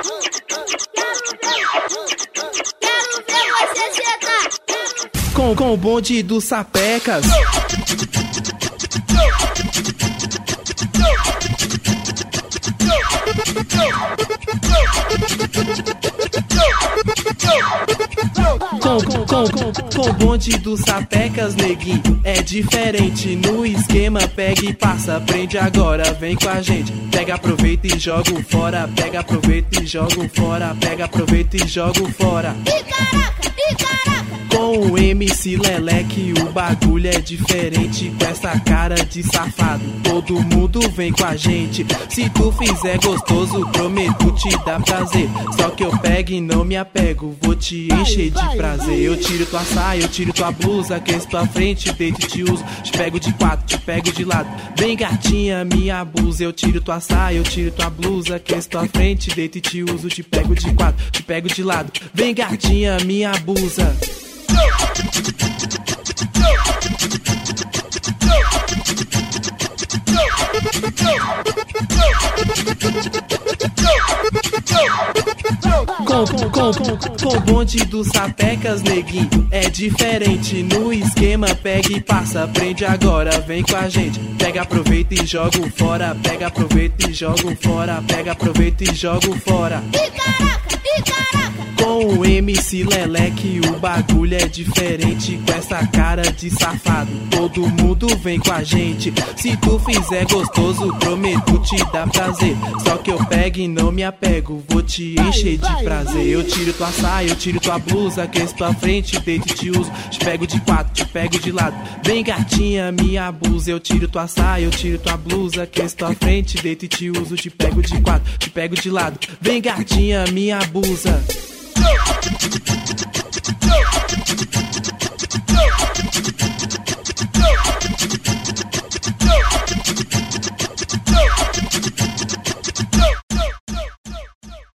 você sentar. Com o bonde dos sapecas. Com o bonde dos sapecas, neguinho, é diferente. No esquema, pega e passa, aprende agora, vem com a gente. Pega, aproveita e joga fora. Pega, aproveita e joga fora. Pega, aproveita e joga fora. E caraca. Com o MC Leleque o bagulho é diferente. Com essa cara de safado, todo mundo vem com a gente. Se tu fizer gostoso, prometo te dar prazer. Só que eu pego e não me apego, vou te encher de prazer. Eu tiro tua saia, eu tiro tua blusa, aqueço tua frente, deito e te uso. Te pego de quatro, te pego de lado. Vem gatinha, me abusa. Eu tiro tua saia, eu tiro tua blusa, aqueço tua frente, deito e te uso. Te pego de quatro, te pego de lado. Vem gatinha, me abusa. Com o bonde dos sapecas, neguinho, é diferente. No esquema, pega e passa, aprende agora, vem com a gente. Pega, aproveita e joga fora. Pega, aproveita e joga fora. Pega, aproveita e joga fora. E caraca. Com o MC Leleque o bagulho é diferente. Com essa cara de safado, todo mundo vem com a gente. Se tu fizer gostoso, prometo te dar prazer. Só que eu pego e não me apego, vou te encher de prazer. Eu tiro tua saia, eu tiro tua blusa, aqueço tua frente, deito e te uso. Te pego de quatro, te pego de lado. Vem gatinha, me abusa. Eu tiro tua saia, eu tiro tua blusa, aqueço tua frente, deito e te uso. Te pego de quatro, te pego de lado. Vem gatinha, me abusa.